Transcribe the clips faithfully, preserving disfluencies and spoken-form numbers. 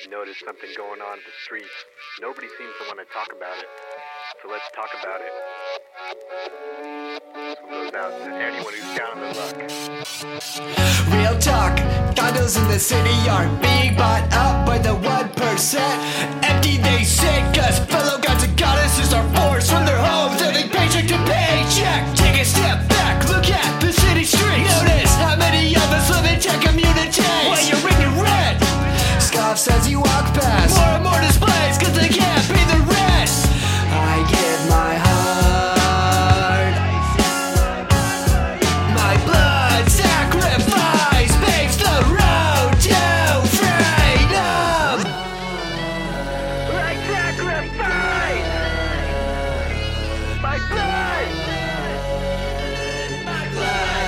I've noticed something going on in the streets. Nobody seems to want to talk about it. So let's talk about it. This one goes out to anyone who's down on their luck. Real talk, condos in the city are being bought up by the one percent. Empty they sit, cause fellow gods and goddesses are forced from their homes, living paycheck to paycheck. Take a step back, look at the city streets. Notice how many of us live in tech communities. While you're ringing red, scoffs as you walk past. More and more displays, cause they can't pay the rent. I give my heart, my blood sacrifice paves the road to freedom. I sacrifice my blood. My blood.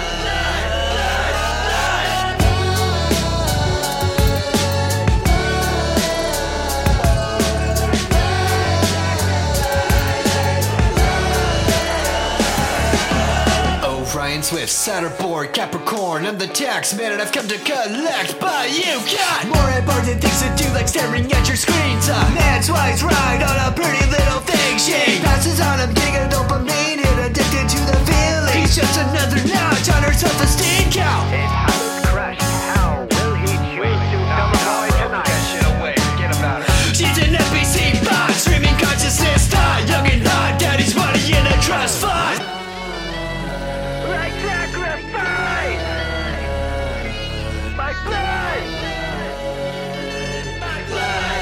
Ryan Swift, Satterboard, Capricorn, I'm the tax man and I've come to collect. But you got more important things to do, like staring at your screens. A man's wise ride on a pretty little thing. She passes on a gig of dopamine, hit addicted to the feeling. He's just another notch on her self-esteem count. His house crushed. How will he choose to celebrate tonight? Get shit away. Forget about it. She's an N P C bot, streaming consciousness thought. Young and hot, daddy's money in a trust fund. I sacrifice my blood. My blood.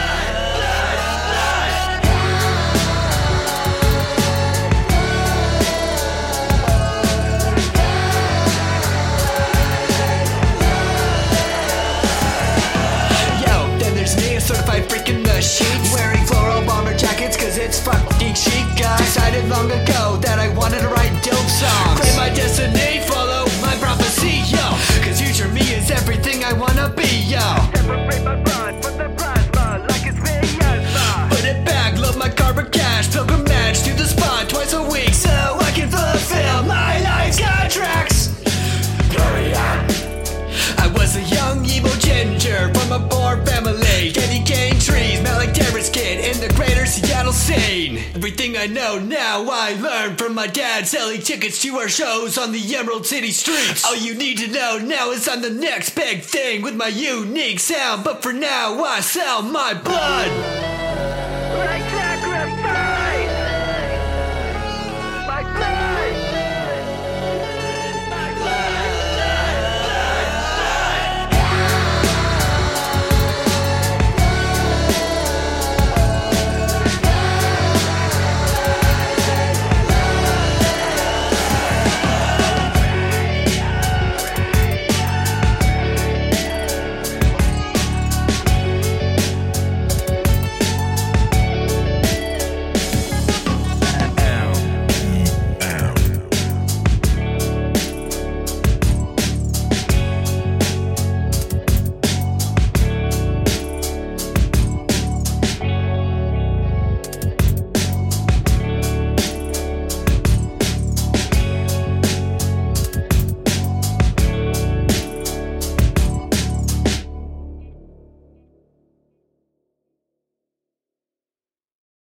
Yo, then there's me, a certified freaking machine, wearing floral bomber jackets cause it's fucking chic. I decided long ago that I wanted to write dope songs. Claim my destiny, follow my prophecy, yo. Cause future me is everything I wanna be, yo. Separate my blood from the plasma like it's Viagra. Put it back, load my carbon cash, pilgrimage to the spot twice a week so I can fulfill my life's contracts. Glory on. I was a young emo ginger from a poor family, candy cane trees, smell like terrorist kid in the greater Seattle scene. Everything I know now I learned from my dad selling tickets to our shows on the Emerald City streets. All you need to know now is I'm the next big thing with my unique sound, but for now I sell my blood.